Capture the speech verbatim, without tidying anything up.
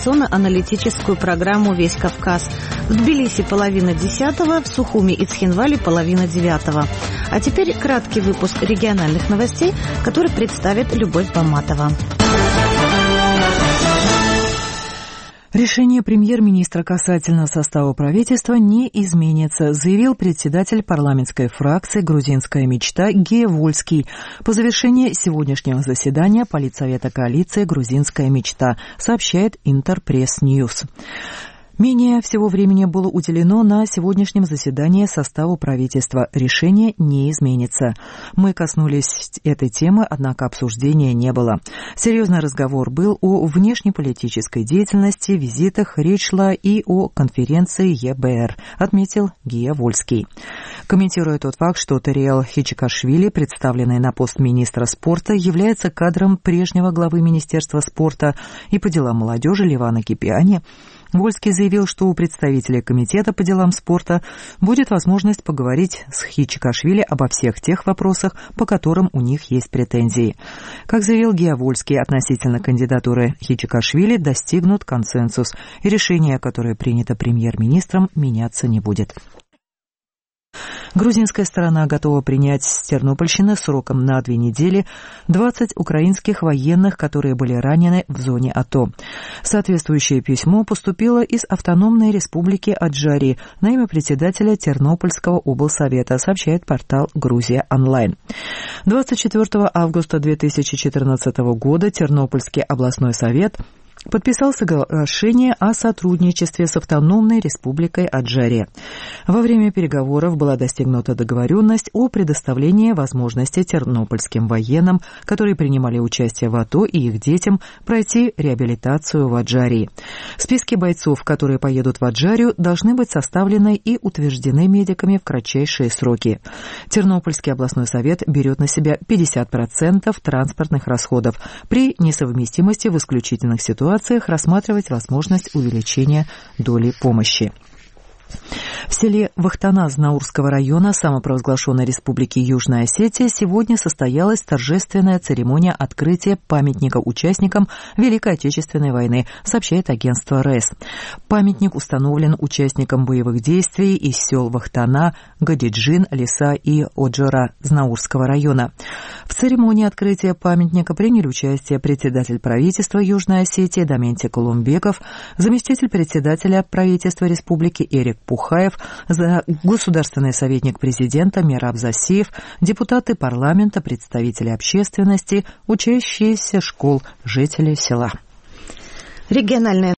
информационно-аналитическую программу «Весь Кавказ». В Тбилиси половина десятого, в Сухуми и Цхинвале половина девятого. А теперь краткий выпуск региональных новостей, который представит Любовь Баматова. Решение премьер-министра касательно состава правительства не изменится, заявил председатель парламентской фракции «Грузинская мечта» Гея Вольский по завершении сегодняшнего заседания Политсовета коалиции «Грузинская мечта», сообщает Интерпресс-Ньюс. Менее всего времени было уделено на сегодняшнем заседании составу правительства. Решение не изменится. Мы коснулись этой темы, однако обсуждения не было. Серьезный разговор был о внешнеполитической деятельности, визитах, речь шла и о конференции е бэ эр, отметил Гея Вольский. Комментируя тот факт, что Тариэл Хичикашвили, представленный на пост министра спорта, является кадром прежнего главы Министерства спорта и по делам молодежи Левана Кипиани, Вольский заявил, что у представителей Комитета по делам спорта будет возможность поговорить с Хичикашвили обо всех тех вопросах, по которым у них есть претензии. Как заявил Гея Вольский, относительно кандидатуры Хичикашвили достигнут консенсус, и решение, которое принято премьер-министром, меняться не будет. Грузинская сторона готова принять с Тернопольщины сроком на две недели двадцать украинских военных, которые были ранены в зоне АТО. Соответствующее письмо поступило из автономной республики Аджари на имя председателя Тернопольского облсовета, сообщает портал «Грузия онлайн». двадцать четвёртого августа две тысячи четырнадцатого года Тернопольский областной совет подписал соглашение о сотрудничестве с автономной республикой Аджари. Во время переговоров была достигнута договоренность о предоставлении возможности тернопольским военным, которые принимали участие в АТО, и их детям пройти реабилитацию в Аджари. Списки бойцов, которые поедут в Аджарию, должны быть составлены и утверждены медиками в кратчайшие сроки. Тернопольский областной совет берет на себя пятьдесят процентов транспортных расходов. При несовместимости в исключительных ситуациях рассматривать возможность увеличения доли помощи. В селе Вахтаназ Наурского района самопровозглашенной республики Южная Осетия сегодня состоялась торжественная церемония открытия памятника участникам Великой Отечественной войны, сообщает агентство РЭС. Памятник установлен участникам боевых действий из сел Вахтана, Гадиджин, Лиса и Оджора Наурского района. В церемонии открытия памятника приняли участие председатель правительства Южной Осетии Даменти Колумбеков, заместитель председателя правительства республики Эрик Пухаев, государственный советник президента Мераб Засиев, депутаты парламента, представители общественности, учащиеся школ, жители села. Региональная